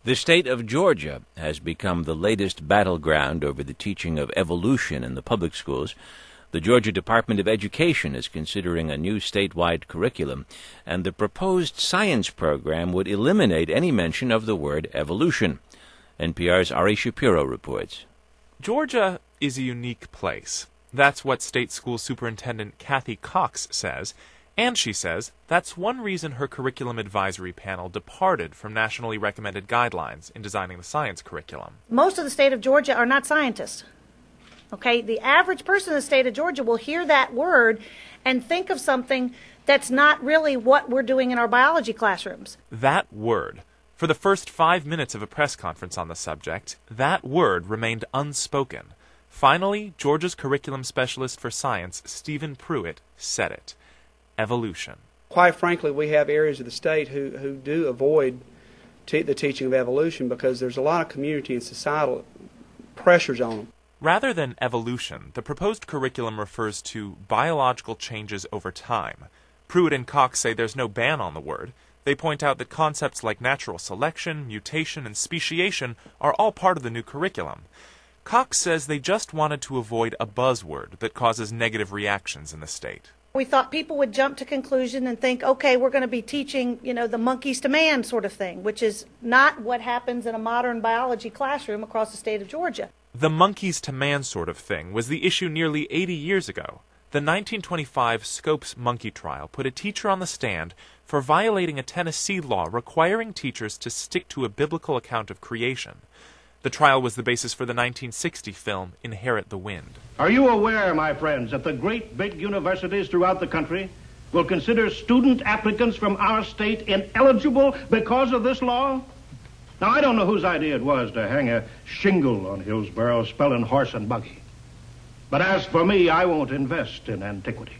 The state of Georgia has become the latest battleground over the teaching of evolution in the public schools. The Georgia Department of Education is considering a new statewide curriculum, and the proposed science program would eliminate any mention of the word evolution. NPR's Ari Shapiro reports. Georgia is a unique place. That's what State School Superintendent Kathy Cox says. And she says that's one reason her curriculum advisory panel departed from nationally recommended guidelines in designing the science curriculum. Most of the state of Georgia are not scientists. Okay, the average person in the state of Georgia will hear that word and think of something that's not really what we're doing in our biology classrooms. That word. For the first 5 minutes of a press conference on the subject, that word remained unspoken. Finally, Georgia's curriculum specialist for science, Stephen Pruitt, said it. Evolution. Quite frankly, we have areas of the state who do avoid the teaching of evolution because there's a lot of community and societal pressures on them. Rather than evolution, the proposed curriculum refers to biological changes over time. Pruitt and Cox say there's no ban on the word. They point out that concepts like natural selection, mutation, and speciation are all part of the new curriculum. Cox says they just wanted to avoid a buzzword that causes negative reactions in the state. We thought people would jump to conclusion and think, okay, we're going to be teaching, the monkeys to man sort of thing, which is not what happens in a modern biology classroom across the state of Georgia. The monkeys to man sort of thing was the issue nearly 80 years ago. The 1925 Scopes monkey trial put a teacher on the stand for violating a Tennessee law requiring teachers to stick to a biblical account of creation. The trial was the basis for the 1960 film Inherit the Wind. Are you aware, my friends, that the great big universities throughout the country will consider student applicants from our state ineligible because of this law? Now, I don't know whose idea it was to hang a shingle on Hillsborough spelling horse and buggy. But as for me, I won't invest in antiquity.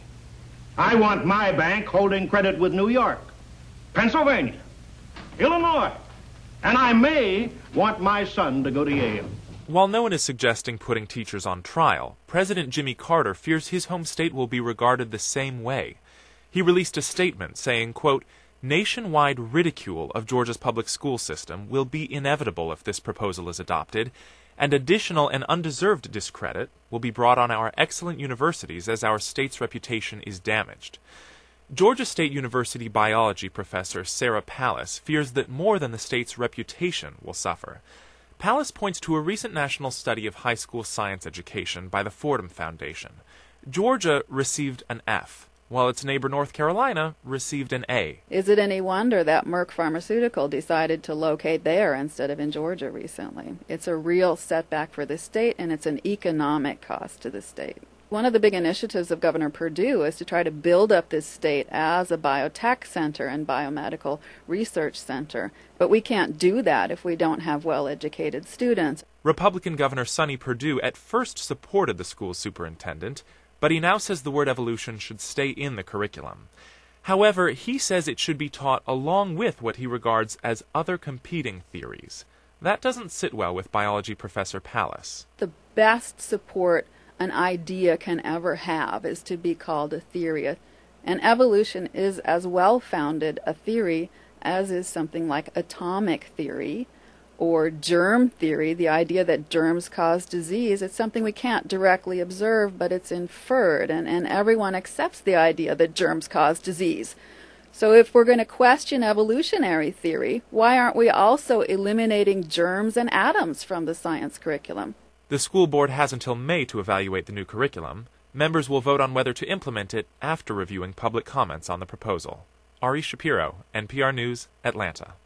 I want my bank holding credit with New York, Pennsylvania, Illinois, and I may want my son to go to Yale. While no one is suggesting putting teachers on trial, President Jimmy Carter fears his home state will be regarded the same way. He released a statement saying, quote, "Nationwide ridicule of Georgia's public school system will be inevitable if this proposal is adopted, and additional and undeserved discredit will be brought on our excellent universities as our state's reputation is damaged." Georgia State University biology professor Sarah Pallas fears that more than the state's reputation will suffer. Pallas points to a recent national study of high school science education by the Fordham Foundation. Georgia received an F, while its neighbor North Carolina received an A. Is it any wonder that Merck Pharmaceutical decided to locate there instead of in Georgia recently? It's a real setback for the state, and it's an economic cost to the state. One of the big initiatives of Governor Perdue is to try to build up this state as a biotech center and biomedical research center. But we can't do that if we don't have well-educated students. Republican Governor Sonny Perdue at first supported the school superintendent, but he now says the word evolution should stay in the curriculum. However, he says it should be taught along with what he regards as other competing theories. That doesn't sit well with biology professor Pallas. The best support an idea can ever have is to be called a theory. And evolution is as well-founded a theory as is something like atomic theory or germ theory, the idea that germs cause disease. It's something we can't directly observe, but it's inferred, and everyone accepts the idea that germs cause disease. So if we're going to question evolutionary theory, why aren't we also eliminating germs and atoms from the science curriculum? The school board has until May to evaluate the new curriculum. Members will vote on whether to implement it after reviewing public comments on the proposal. Ari Shapiro, NPR News, Atlanta.